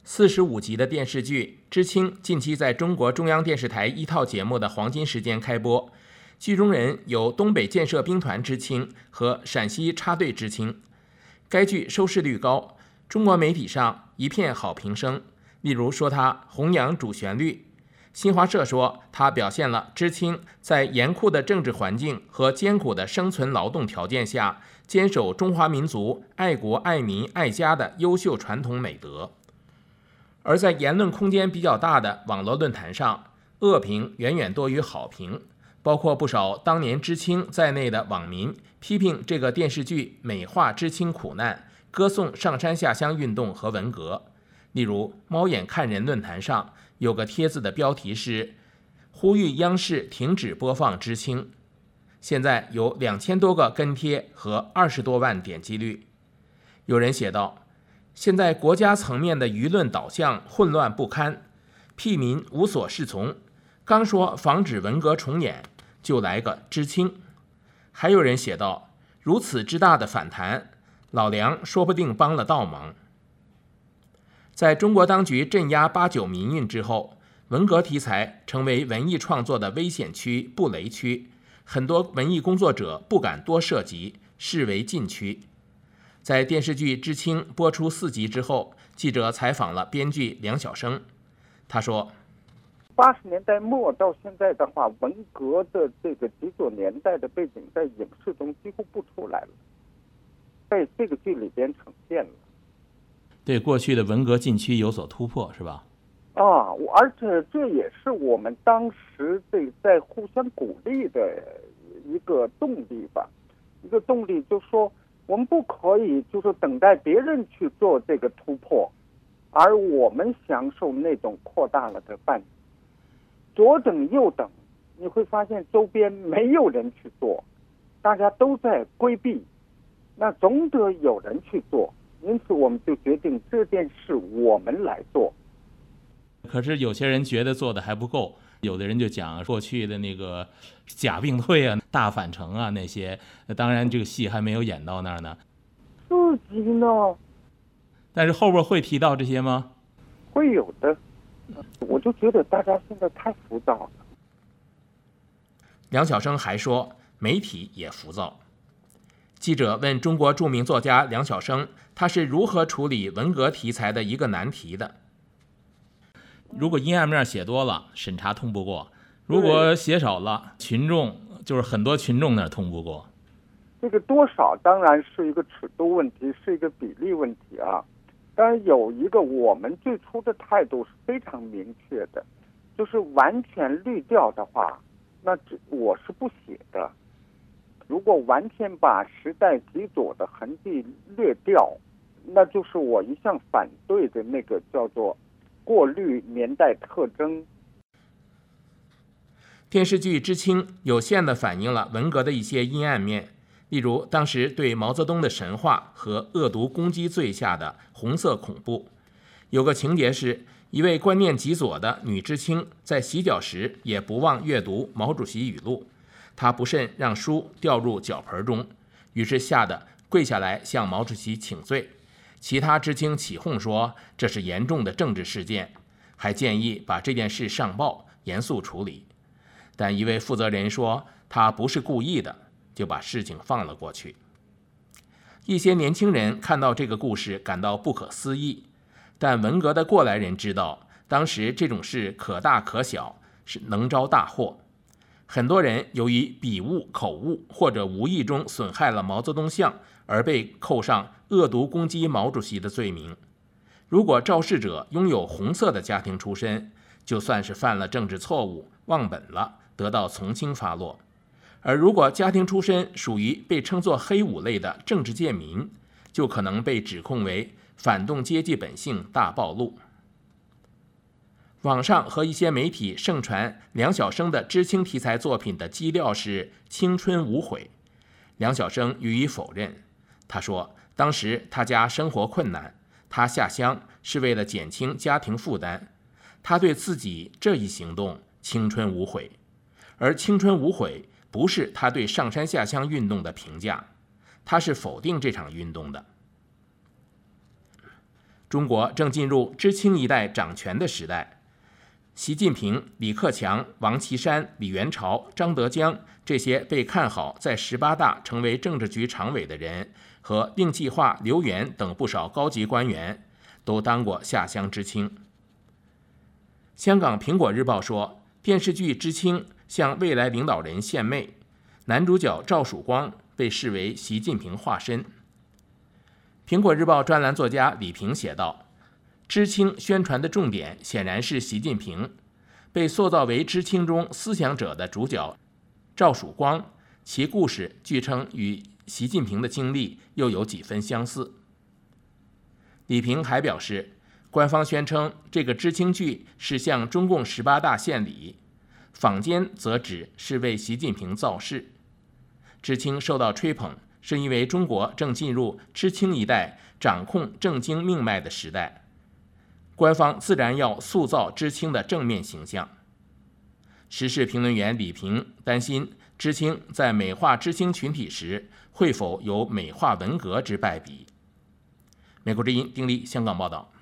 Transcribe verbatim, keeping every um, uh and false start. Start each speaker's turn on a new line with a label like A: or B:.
A: 四十五集的电视剧《知青》近期在中国中央电视台一套节目的黄金时间开播，剧中人有东北建设兵团知青和陕西插队知青。该剧收视率高，中国媒体上一片好评声，例如说它弘扬主旋律，新华社说它表现了知青在严酷的政治环境和艰苦的生存劳动条件下，坚守中华民族爱国爱民爱家的优秀传统美德。而在言论空间比较大的网络论坛上，恶评远远多于好评，包括不少当年知青在内的网民批评这个电视剧美化知青苦难，歌颂上山下乡运动和文革。例如猫眼看人论坛上有个帖子的标题是呼吁央视停止播放知青，现在有两千多个跟帖和二十多万点击率。有人写道，现在国家层面的舆论导向混乱不堪，屁民无所适从，刚说防止文革重演，就来个知青。还有人写道，如此之大的反弹，老梁说不定帮了倒忙。在中国当局镇压八九民运之后，文革题材成为文艺创作的危险区、不雷区，很多文艺工作者不敢多涉及，视为禁区。在电视剧《知青》播出四集之后，记者采访了编剧梁晓声，他说：
B: 八十年代末到现在的话，文革的这个几九年代的背景在影视中几乎不出来了，在这个剧里边呈现了。
A: 对过去的文革禁区有所突破，是吧？
B: 啊，而且这也是我们当时这在互相鼓励的一个动力吧，一个动力就是说，我们不可以就是等待别人去做这个突破，而我们享受那种扩大了的范围。左等右等，你会发现周边没有人去做，大家都在规避，那总得有人去做，因此我们就决定这件事我们来做。
A: 可是有些人觉得做的还不够，有的人就讲过去的那个假病退啊、大返程啊那些，当然这个戏还没有演到那儿呢。
B: 自己呢？
A: 但是后边会提到这些吗？
B: 会有的。我就觉得大家现在太浮躁了。
A: 梁晓声还说，媒体也浮躁。记者问中国著名作家梁晓声，他是如何处理文革题材的一个难题的。如果阴暗面写多了，审查通不过；如果写少了，群众就是很多群众那儿通不过。
B: 这个多少当然是一个尺度问题，是一个比例问题啊。当然有一个我们最初的态度是非常明确的，就是完全滤掉的话，那我是不写的。如果完全把时代极左的痕迹略掉，那就是我一向反对的那个叫做过滤年代特征。
A: 电视剧《知青》有限地反映了文革的一些阴暗面，例如当时对毛泽东的神话和恶毒攻击罪下的红色恐怖。有个情节是，一位观念极左的女知青在洗脚时也不忘阅读毛主席语录，她不慎让书掉入脚盆中，于是吓得跪下来向毛主席请罪。其他知青起哄说这是严重的政治事件，还建议把这件事上报，严肃处理。但一位负责人说他不是故意的，就把事情放了过去。一些年轻人看到这个故事感到不可思议，但文革的过来人知道，当时这种事可大可小，是能招大祸。很多人由于笔误、口误或者无意中损害了毛泽东像，而被扣上恶毒攻击毛主席的罪名。如果肇事者拥有红色的家庭出身，就算是犯了政治错误，忘本了，得到从轻发落。而如果家庭出身属于被称作黑五类的政治贱民，就可能被指控为反动阶级本性大暴露。网上和一些媒体盛传梁晓声的知青题材作品的基调是青春无悔，梁晓声予以否认。他说，当时他家生活困难，他下乡是为了减轻家庭负担，他对自己这一行动青春无悔。而青春无悔不是他对上山下乡运动的评价，他是否定这场运动的。 中国正进入知青一代掌权的时代。习近平、李克强、王岐山、李元朝、张德江这些被看好在十八大成为政治局常委的人，和令计划、刘源等不少高级官员，都当过下乡知青。香港《苹果日报》说，电视剧《知青》向未来领导人献媚，男主角赵曙光被视为习近平化身。《苹果日报》专栏作家李平写道，知青宣传的重点显然是习近平，被塑造为知青中思想者的主角赵曙光，其故事据称与习近平的经历又有几分相似。李平还表示，官方宣称这个知青剧是向中共十八大献礼，坊间则指是为习近平造势。知青受到吹捧，是因为中国正进入知青一代掌控政经命脉的时代，官方自然要塑造知青的正面形象。时事评论员李平担心，知青在美化知青群体时，会否有美化文革之败笔？美国之音丁力香港报道。